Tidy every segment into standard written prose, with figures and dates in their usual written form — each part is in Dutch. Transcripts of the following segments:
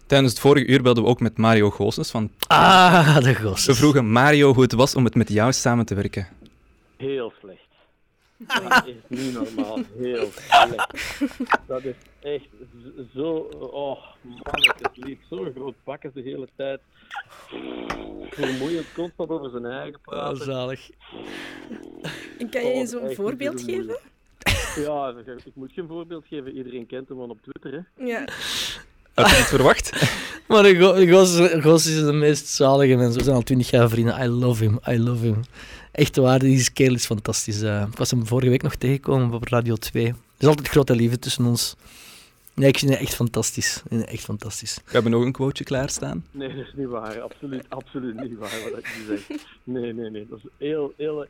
Tijdens het vorige uur belden we ook met Mario Goossens van... de Goossens. We vroegen Mario hoe het was om het met jou samen te werken. Heel slecht. Dat is niet normaal. Heel slecht. Dat is echt zo... Oh, man, het liep zo groot bakken de hele tijd. Vermoeiend, constant over zijn eigen praten. Zalig. En kan je zo'n voorbeeld geven? Ja, ik moet geen voorbeeld geven. Iedereen kent hem van op Twitter, hè. Ja. Had je het verwacht? Maar de Goos is de meest zalige mens. We zijn al 20 jaar vrienden. I love him. Echt waar, die kerel is fantastisch. Ik was hem vorige week nog tegengekomen op Radio 2. Er is altijd grote liefde tussen ons. Nee, ik vind hem echt fantastisch. We hebben nog een quoteje klaarstaan. Nee, dat is niet waar. Absoluut niet waar wat ik nu zeg. Nee. Dat is een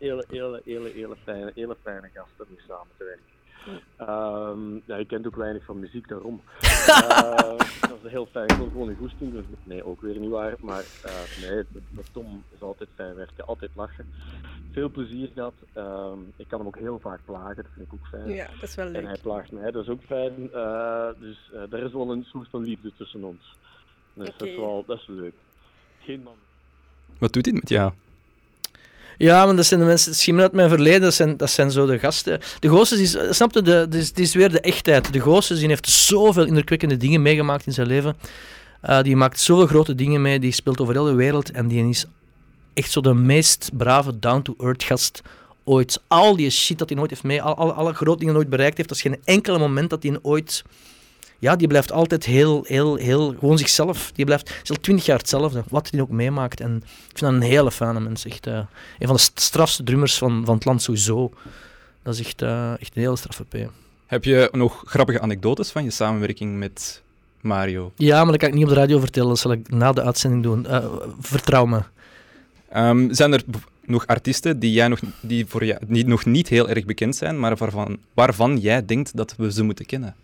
hele fijne gast om mee samen te werken. Ja, je kent ook weinig van muziek, daarom. Dat is heel fijn. Ik wil gewoon een goesting, dus nee, ook weer niet waar. Maar nee, met Tom is altijd fijn werken, altijd lachen. Veel plezier gehad. Ik kan hem ook heel vaak plagen, dat vind ik ook fijn. Ja, dat is wel leuk. En hij plaagt mij, dat is ook fijn. Dus er is wel een soort van liefde tussen ons. Dus dat is leuk. Geen man. Wat doet hij met jou? Ja, maar dat zijn de mensen, schimmen uit mijn verleden, dat zijn zo de gasten. De Goossens snapte, het is weer de echtheid. De Goossens heeft zoveel indrukwekkende dingen meegemaakt in zijn leven. Die maakt zoveel grote dingen mee, die speelt over heel de wereld en die is echt zo de meest brave, down-to-earth gast ooit. Al die shit dat hij nooit heeft mee, alle grote dingen nooit bereikt heeft, dat is geen enkele moment dat hij ooit... Ja, die blijft altijd heel gewoon zichzelf. Die blijft al 20 jaar hetzelfde, wat hij ook meemaakt. En ik vind dat een hele fijne mens. Echt, een van de strafste drummers van het land sowieso. Dat is echt een hele straffe P. Heb je nog grappige anekdotes van je samenwerking met Mario? Ja, maar dat kan ik niet op de radio vertellen. Dat zal ik na de uitzending doen. Vertrouw me. Zijn er nog artiesten die voor jou nog niet heel erg bekend zijn, maar waarvan jij denkt dat we ze moeten kennen?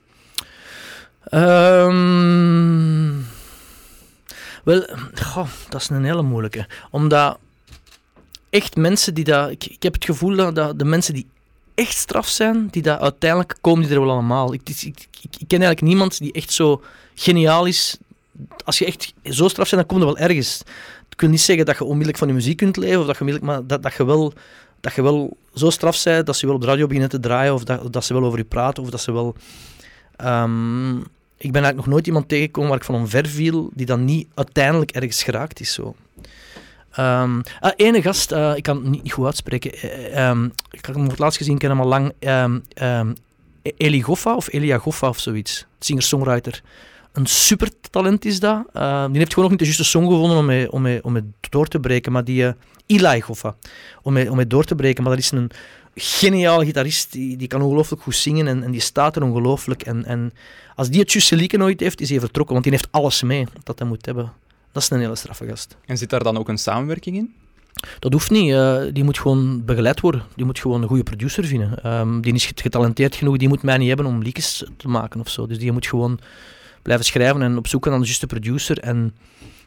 Wel, dat is een hele moeilijke. Omdat echt mensen die dat... Ik heb het gevoel dat de mensen die echt straf zijn, die dat uiteindelijk komen die er wel allemaal. Ik ken eigenlijk niemand die echt zo geniaal is. Als je echt zo straf bent, dan kom je wel ergens. Ik wil niet zeggen dat je onmiddellijk van je muziek kunt leven, of maar dat je wel zo straf bent dat ze wel op de radio beginnen te draaien, of dat ze wel over je praten, of dat ze wel... Ik ben eigenlijk nog nooit iemand tegengekomen waar ik van omver viel, die dan niet uiteindelijk ergens geraakt is. Zo. Ene gast, ik kan het niet goed uitspreken. Ik heb hem voor het laatst gezien, ik ken hem al lang. Elia Goffa of zoiets. Singer-songwriter. Een super talent is dat. Die heeft gewoon nog niet de juiste song gevonden om mee door te breken. Maar Eli Goffa. Om mee door te breken. Maar dat is een geniale gitarist. Die kan ongelooflijk goed zingen en die staat er ongelooflijk. En als die het juiste liedje nooit heeft, is hij vertrokken. Want die heeft alles mee dat hij moet hebben. Dat is een hele straffe gast. En zit daar dan ook een samenwerking in? Dat hoeft niet. Die moet gewoon begeleid worden. Die moet gewoon een goede producer vinden. Die is getalenteerd genoeg. Die moet mij niet hebben om liedjes te maken of zo. Dus die moet gewoon blijven schrijven en op zoek naar de juiste producer. En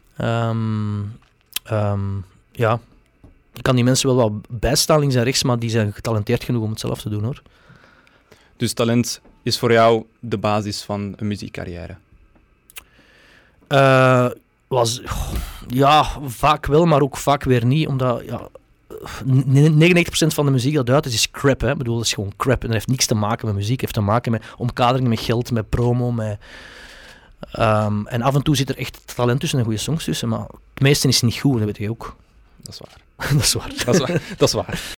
ja, ik kan die mensen wel wat bijstaan links en rechts, maar die zijn getalenteerd genoeg om het zelf te doen, hoor. Dus talent is voor jou de basis van een muziekcarrière? Ja, vaak wel, maar ook vaak weer niet. Omdat 99% van de muziek dat uit is crap. Hè. Ik bedoel, dat is gewoon crap. En dat heeft niks te maken met muziek. Het heeft te maken met omkadering, met geld, met promo. En af en toe zit er echt talent tussen en goede songs tussen. Maar het meeste is niet goed, dat weet je ook. Dat is waar. Dat is waar. Dat is waar.